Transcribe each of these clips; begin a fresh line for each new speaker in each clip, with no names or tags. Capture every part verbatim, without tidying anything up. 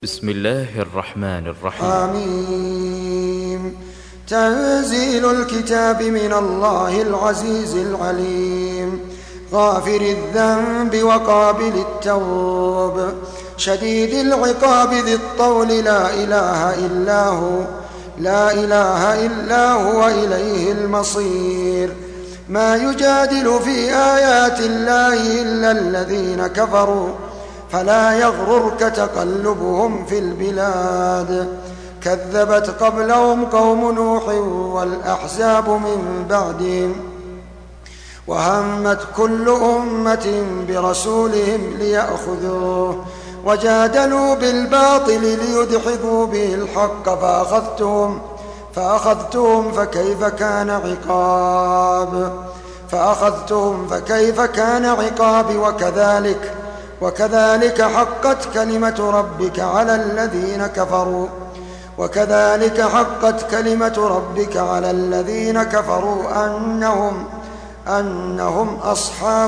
بسم الله الرحمن الرحيم.
آمين. تنزيل الكتاب من الله العزيز العليم، غافر الذنب وقابل التوب، شديد العقاب ذي الطول، لا إله إلا هو لا إله إلا هو إليه المصير. ما يجادل في آيات الله إلا الذين كفروا، فلا يغررك تقلبهم في البلاد. كذبت قبلهم قوم نوح والأحزاب من بعدهم، وهمت كل أمة برسولهم ليأخذوه، وجادلوا بالباطل ليدحضوا به الحق، فأخذتهم فأخذتهم فكيف كان عقاب فأخذتهم فكيف كان عقاب وكذلك وكذلك حقت كلمة ربك على الذين كفروا وكذلك حقت كلمة ربك على الذين كفروا أنهم أنهم أصحاب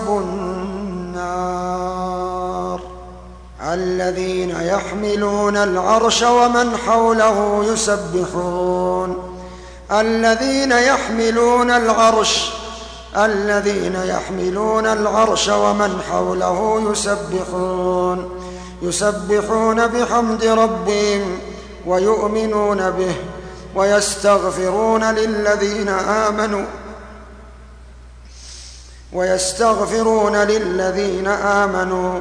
النار. الذين يحملون العرش ومن حوله يسبحون الذين يحملون العرش الذين يحملون العرش ومن حوله يسبحون يسبحون بحمد ربهم ويؤمنون به ويستغفرون للذين آمنوا ويستغفرون للذين آمنوا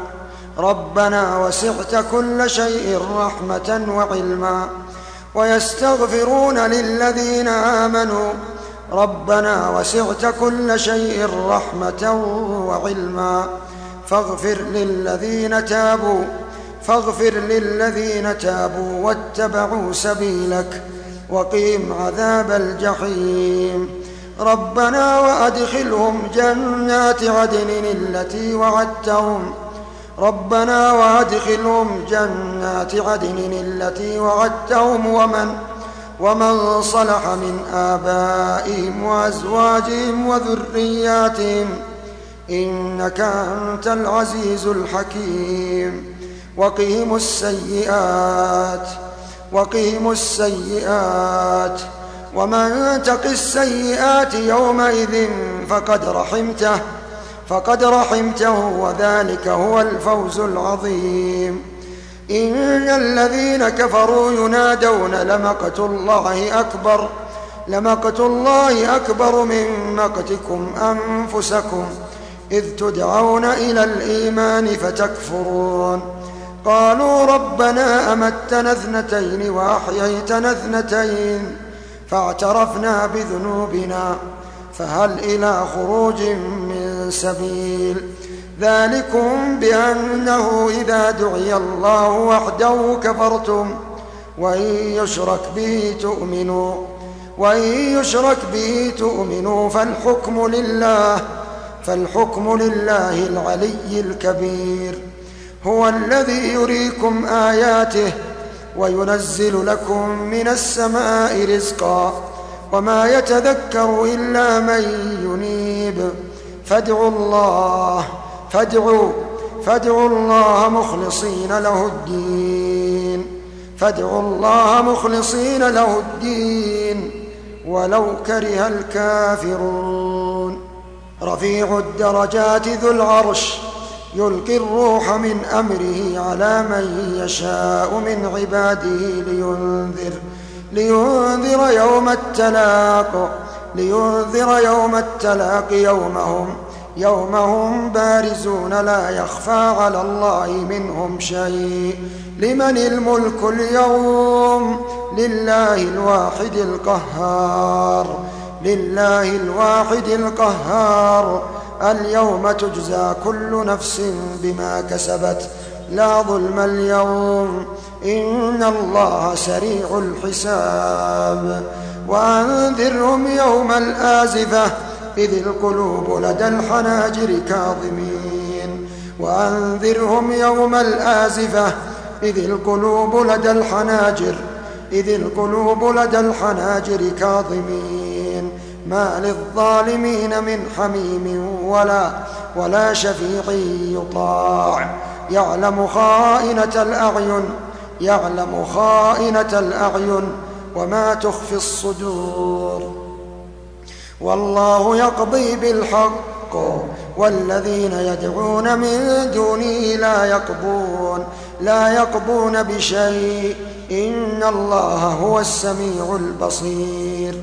ربنا وسعت كل شيء رحمة وعلما ويستغفرون للذين آمنوا ربنا وسعت كل شيء رحمة وعلما فاغفر للذين تابوا فاغفر للذين تابوا واتبعوا سبيلك وقهم عذاب الجحيم. ربنا وأدخلهم جنات عدن التي وعدتهم ربنا وأدخلهم جنات عدن التي وعدتهم ومن ومن صلح من آبائهم وأزواجهم وذرياتهم إنك أنت العزيز الحكيم. وقهم السيئات وقهم السيئات ومن تق السيئات يومئذ فقد رحمته فقد رحمته وذلك هو الفوز العظيم. إن الذين كفروا ينادون لمقت الله أكبر لمقت الله أكبر من مقتكم أنفسكم إذ تدعون إلى الإيمان فتكفرون. قالوا ربنا أمتنا اثنتين وأحييتنا اثنتين فاعترفنا بذنوبنا فهل إلى خروج من سبيل. ذلكم بأنه إذا دعي الله وحده كفرتم وإن يشرك به تؤمنوا وإن يشرك به تؤمنوا فالحكم لله فالحكم لله العلي الكبير. هو الذي يريكم آياته وينزل لكم من السماء رزقا وما يتذكر إلا من ينيب. فادعوا الله فادعوا فادعوا الله مخلصين له الدين فادعوا الله مخلصين له الدين ولو كره الكافرون. رفيع الدرجات ذو العرش يلقي الروح من أمره على من يشاء من عباده لينذر لينذر يوم التلاق لينذر يوم التلاق يومهم يومهم بارزون لا يخفى على الله منهم شيء. لمن الملك اليوم لله الواحد القهار لله الواحد القهار. اليوم تجزى كل نفس بما كسبت لا ظلم اليوم إن الله سريع الحساب. وأنذرهم يوم الآزفة إذ القلوب لدى الحناجر كاظمين وأنذرهم يوم الآزفة إذ القلوب لدى الحناجر إذ القلوب لدى الحناجر كاظمين ما للظالمين من حميم ولا ولا شفيع يطاع. يعلم خائنة الأعين يعلم خائنة الأعين وما تخفي الصدور. والله يقضي بالحق والذين يدعون من دونه لا يقضون لا يقضون بشيء إن الله هو السميع البصير.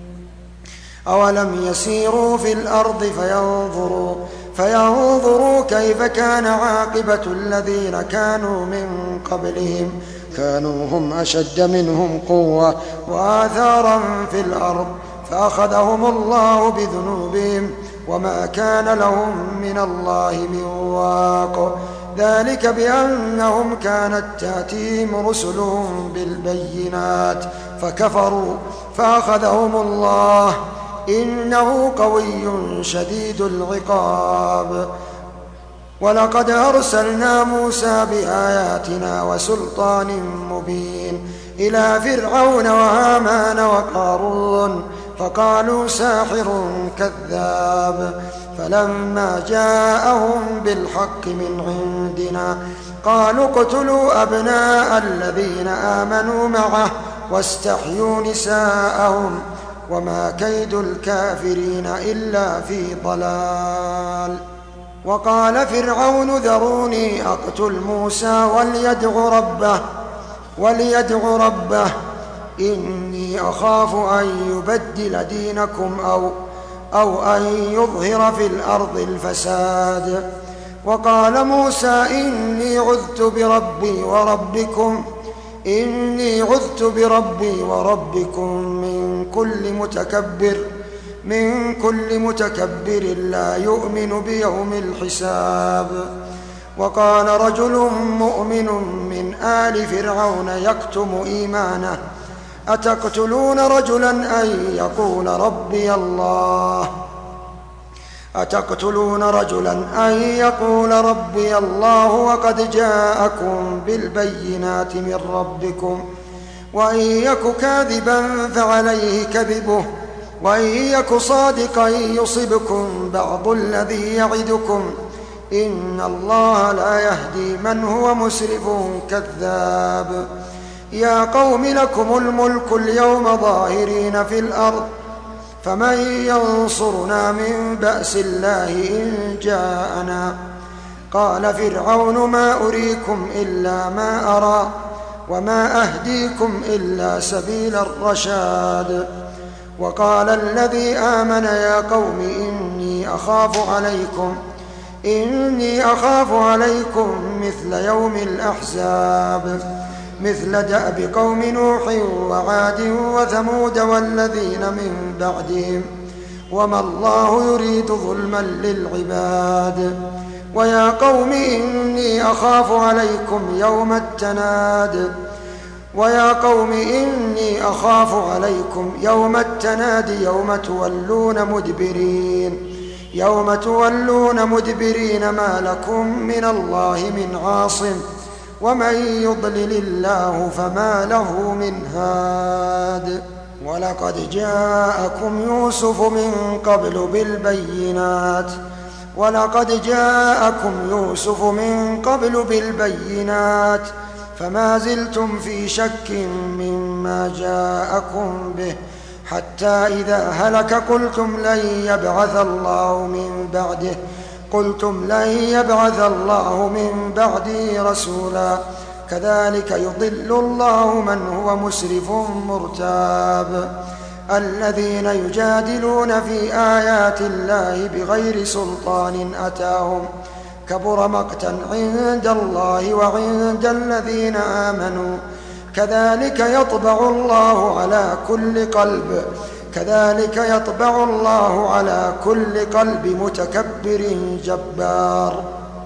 أولم يسيروا في الأرض فينظروا فينظروا كيف كان عاقبة الذين كانوا من قبلهم كانوا هم أشد منهم قوة وآثارا في الأرض فأخذهم الله بذنوبهم وما كان لهم من الله من واق. ذلك بأنهم كانت تأتيهم رسلهم بالبينات فكفروا فأخذهم الله إنه قوي شديد العقاب. ولقد أرسلنا موسى بآياتنا وسلطان مبين إلى فرعون وهامان وقارون فقالوا ساحر كذاب. فلما جاءهم بالحق من عندنا قالوا اقتلوا أبناء الذين آمنوا معه واستحيوا نساءهم وما كيد الكافرين إلا في ضلال. وقال فرعون ذروني أقتل موسى وليدع ربه وليدع ربه إني أخاف أن يبدل دينكم أو أو أن يظهر في الأرض الفساد. وقال موسى إني عذت بربي وربكم إني عذت بربي وربكم من كل متكبر من كل متكبر لا يؤمن بيوم الحساب. وقال رجل مؤمن من آل فرعون يكتم إيمانه أتقتلون رجلا أن يقول ربي الله أتقتلون رجلا أن يقول ربي الله وقد جاءكم بالبينات من ربكم وإن يك كاذبا فعليه كذبه وإن يك صادقا يصبكم بعض الذي يعدكم إن الله لا يهدي من هو مسرف كذاب. يا قوم لكم الملك اليوم ظاهرين في الأرض فمن ينصرنا من بأس الله إن جاءنا. قال فرعون ما أريكم إلا ما أرى وما أهديكم إلا سبيل الرشاد. وقال الذي آمن يا قوم إني أخاف عليكم إني أخاف عليكم مثل يوم الأحزاب مثل دأب قوم نوح وعاد وثمود والذين من بعدهم وما الله يريد ظلما للعباد. ويا قوم إني أخاف عليكم يوم التناد ويا قوم إني أخاف عليكم يوم التناد يوم تولون مدبرين يوم تولون مدبرين ما لكم من الله من عاصم ومن يضلل الله فما له من هاد. ولقد جاءكم يوسف من قبل بالبينات ولقد جاءكم يوسف من قبل بالبينات فما زلتم في شك مما جاءكم به حتى إذا هلك قلتم لن يبعث الله من بعده قلتم لن يبعث الله من بعده رسولا كذلك يضل الله من هو مسرف مرتاب. الذين يجادلون في آيات الله بغير سلطان أتاهم كبر مقتا عند الله وعند الذين آمنوا كذلك يطبع الله على كل قلب كذلك يطبع الله على كل قلب متكبر جبار.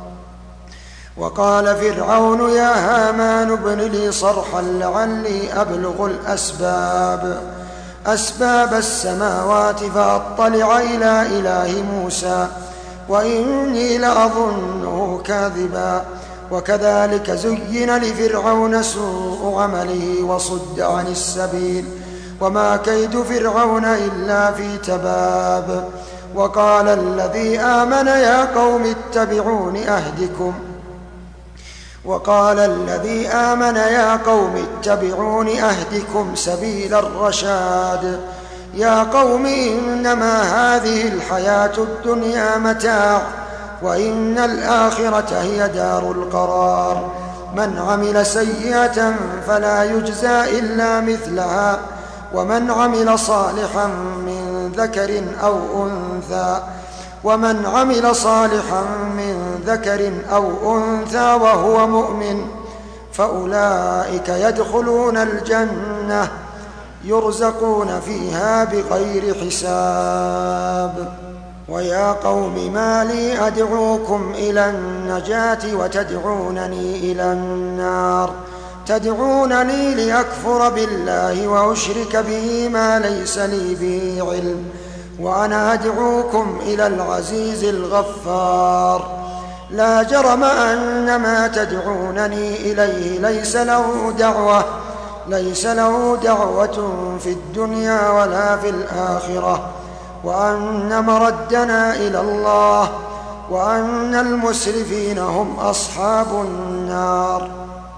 وقال فرعون يا هامان ابن لي صرحا لعلي أبلغ الأسباب أسباب السماوات فأطلع إلى إله موسى وإني لأظنه كاذبا. وكذلك زين لفرعون سوء عمله وصد عن السبيل وما كيد فرعون إلا في تباب. وقال الذي آمن يا قوم اتبعون أهدكم وقال الذي آمن يا قوم اتبعون أهدكم سبيل الرشاد يا قوم إنما هذه الحياة الدنيا متاع وإن الآخرة هي دار القرار من عمل سيئة فلا يجزى إلا مثلها ومن عمل صالحا من ذكر أو أنثى ومن عمل صالحا من ذكر أو أنثى وهو مؤمن فأولئك يدخلون الجنة يرزقون فيها بغير حساب ويا قوم ما لي أدعوكم إلى النجاة وتدعونني إلى النار تدعونني لأكفر بالله وأشرك به ما ليس لي به علم وأنا أدعوكم إلى العزيز الغفار لا جرم أن ما تدعونني إليه ليس له دعوة ليس له دعوة في الدنيا ولا في الآخرة وأن مردنا إلى الله وأن المسرفين هم أصحاب النار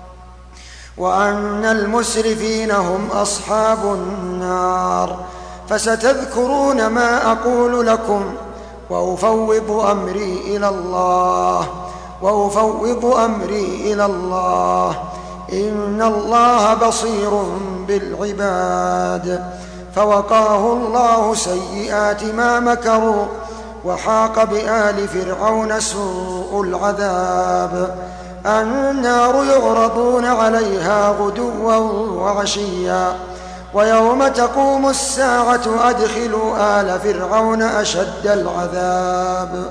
وأن المسرفين هم أصحاب النار فستذكرون ما أقول لكم وأفوض أمري إلى الله وأفوض أمري إلى الله إن الله بصير بالعباد فوقاه الله سيئات ما مكروا وحاق بآل فرعون سوء العذاب النار يعرضون عليها غدوا وعشيا ويوم تقوم الساعة أدخلوا آل فرعون أشد العذاب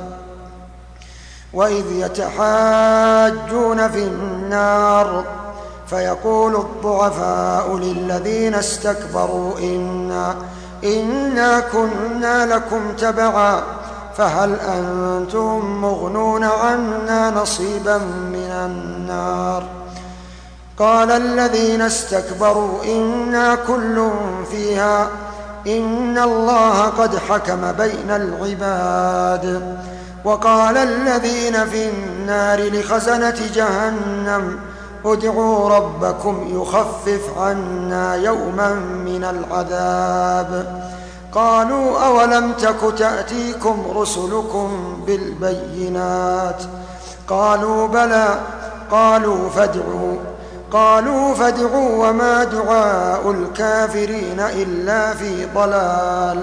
وإذ يتحاجون في النار فيقول الضعفاء للذين استكبروا إنا, إنا كنا لكم تبعا فهل أنتم مغنون عنا نصيبا من النار قال الذين استكبروا إنا كل فيها إن الله قد حكم بين العباد وقال الذين في النار لخزنة جهنم ادعوا ربكم يخفف عنا يوما من العذاب قالوا أولم تك تأتيكم رسلكم بالبينات قالوا بلى قالوا فادعوا قالوا فادعوا وما دعاء الكافرين إلا في ضلال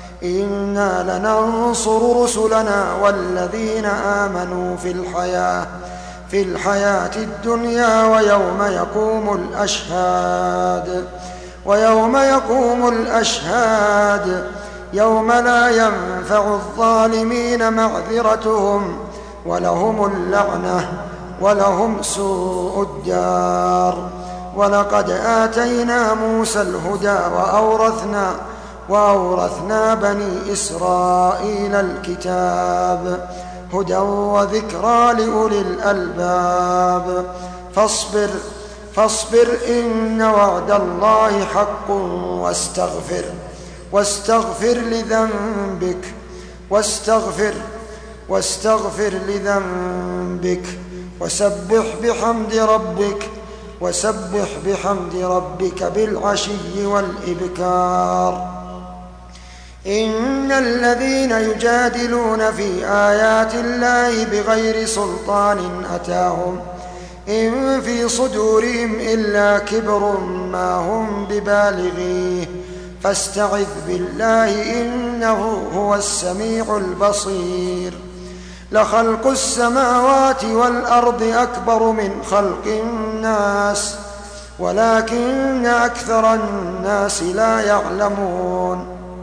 إنا لننصر رسلنا والذين آمنوا في الحياة في الحياة الدنيا ويوم يقوم الأشهاد ويوم يقوم الأشهاد يوم لا ينفع الظالمين معذرتهم ولهم اللعنة ولهم سوء الدار ولقد آتينا موسى الهدى وأورثنا وأورثنا بني إسرائيل الكتاب هدى وذكرى لأولي الألباب فاصبر فاصبر إن وعد الله حق واستغفر واستغفر لذنبك واستغفر واستغفر لذنبك وسبح بحمد ربك وسبح بحمد ربك بالعشي والإبكار إن الذين يجادلون في آيات الله بغير سلطان أتاهم إن في صدورهم إلا كبر ما هم ببالغيه فاستعذ بالله إنه هو السميع البصير لخلق السماوات والأرض أكبر من خلق الناس ولكن أكثر الناس لا يعلمون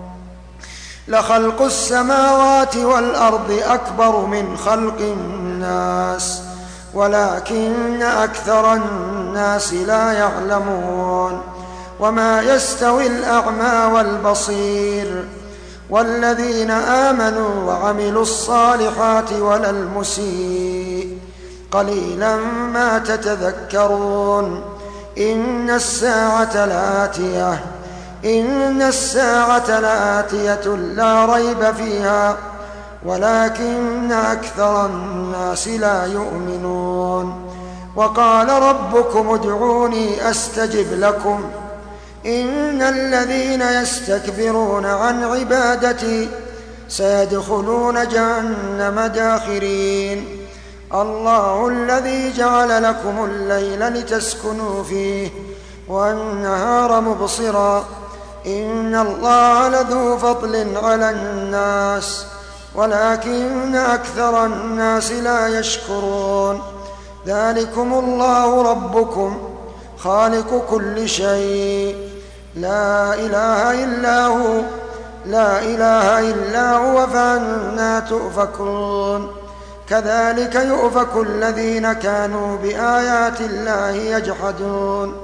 لخلق السماوات والأرض أكبر من خلق الناس ولكن أكثر الناس لا يعلمون وما يستوي الأعمى والبصير والذين آمنوا وعملوا الصالحات ولا المسيء قليلا ما تتذكرون إن الساعة لآتية إن الساعة لآتية لا ريب فيها ولكن أكثر الناس لا يؤمنون وقال ربكم ادعوني أستجب لكم إن الذين يستكبرون عن عبادتي سيدخلون جهنم داخرين الله الذي جعل لكم الليل لتسكنوا فيه والنهار مبصرا إن الله لذو فضل على الناس ولكن أكثر الناس لا يشكرون ذلكم الله ربكم خالق كل شيء لا إله إلا هو لا إله إلا هو فأنى تؤفكون كذلك يؤفك الذين كانوا بآيات الله يجحدون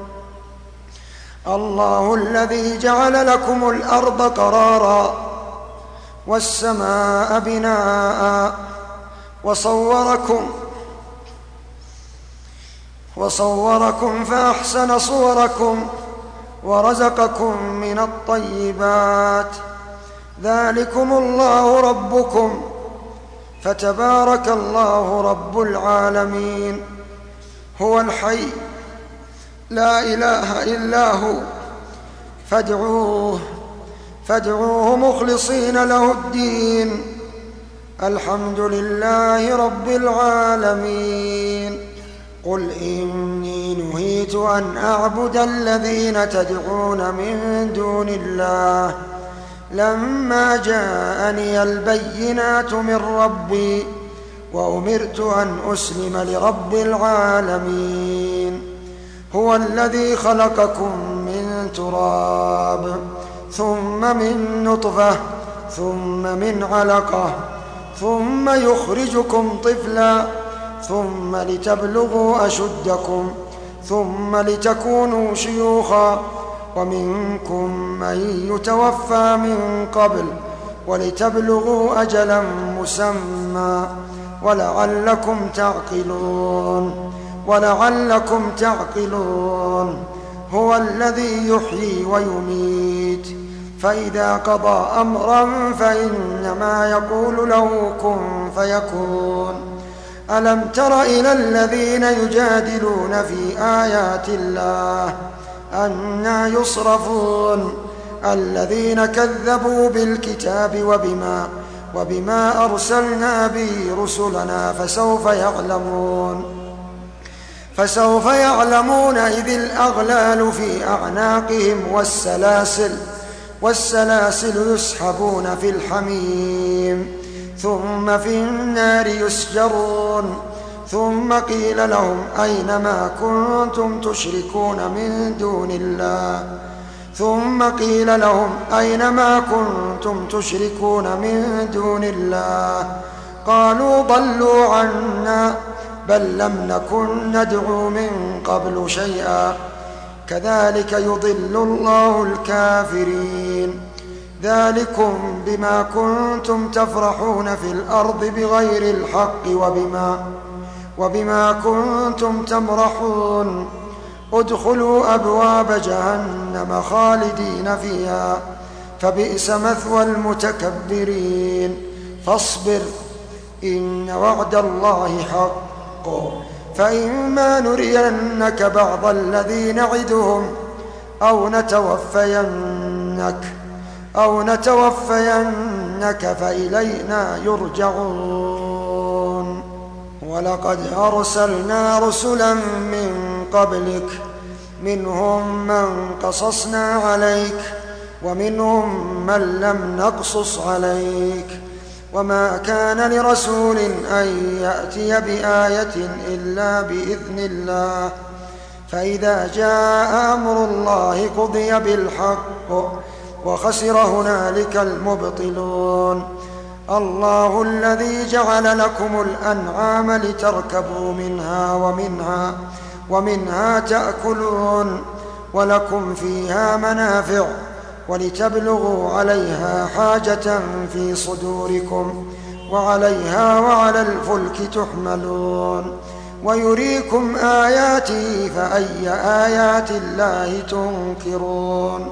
الله الذي جعل لكم الأرض قرارا والسماء بناء وصوركم وصوركم فأحسن صوركم ورزقكم من الطيبات ذلكم الله ربكم فتبارك الله رب العالمين هو الحي لا إله إلا هو فادعوه فادعوه مخلصين له الدين الحمد لله رب العالمين قل إني نهيت أن أعبد الذين تدعون من دون الله لما جاءني البينات من ربي وأمرت أن أسلم لرب العالمين هو الذي خلقكم من تراب ثم من نطفة ثم من علقة ثم يخرجكم طفلا ثم لتبلغوا أشدكم ثم لتكونوا شيوخا ومنكم من يتوفى من قبل ولتبلغوا أجلا مسمى ولعلكم تعقلون ولعلكم تعقلون هو الذي يحيي ويميت فإذا قضى أمرا فإنما يقول له كن فيكون ألم تر إلى الذين يجادلون في آيات الله أنى يصرفون الذين كذبوا بالكتاب وبما وبما أرسلنا به رسلنا فسوف يعلمون فسوف يعلمون إذ الأغلال في أعناقهم والسلاسل والسلاسل يسحبون في الحميم ثم في النار يسجرون ثم قيل لهم أين ما كنتم تشركون من دون الله ثم قيل لهم أين ما كنتم تشركون من دون الله قالوا ضلوا عنا بل لم نكن ندعو من قبل شيئا كذلك يضل الله الكافرين ذلكم بما كنتم تفرحون في الأرض بغير الحق وبما وبما كنتم تمرحون ادخلوا أبواب جهنم خالدين فيها فبئس مثوى المتكبرين فاصبر إن وعد الله حق فإما نرينك بعض الذي نعدهم أو نتوفينك أو نتوفينك فإلينا يرجعون ولقد أرسلنا رسلا من قبلك منهم من قصصنا عليك ومنهم من لم نقصص عليك وما كان لرسول أن يأتي بآية إلا بإذن الله فإذا جاء أمر الله قضي بالحق وخسر هنالك المبطلون الله الذي جعل لكم الأنعام لتركبوا منها ومنها ومنها تأكلون ولكم فيها منافع ولتبلغوا عليها حاجة في صدوركم وعليها وعلى الفلك تحملون ويريكم آياته فأي آيات الله تنكرون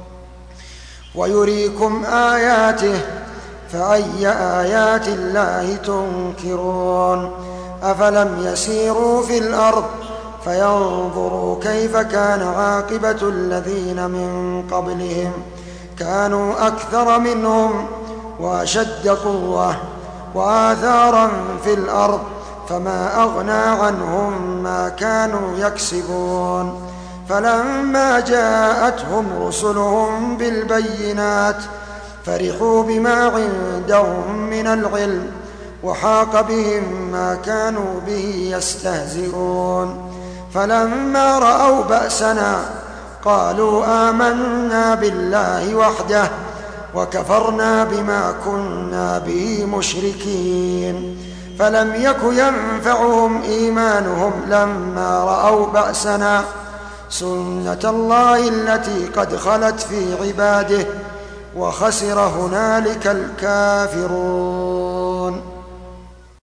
ويريكم آياته فأي آيات الله تنكرون أفلم يسيروا في الأرض فينظروا كيف كان عاقبة الذين من قبلهم كانوا أكثر منهم وأشد قوة وآثارا في الأرض فما أغنى عنهم ما كانوا يكسبون فلما جاءتهم رسلهم بالبينات فرحوا بما عندهم من العلم وحاق بهم ما كانوا به يستهزئون فلما رأوا بأسنا قالوا آمنا بالله وحده وكفرنا بما كنا به مشركين فلم يك ينفعهم إيمانهم لما رأوا بأسنا سنة الله التي قد خلت في عباده وخسر هنالك الكافرون.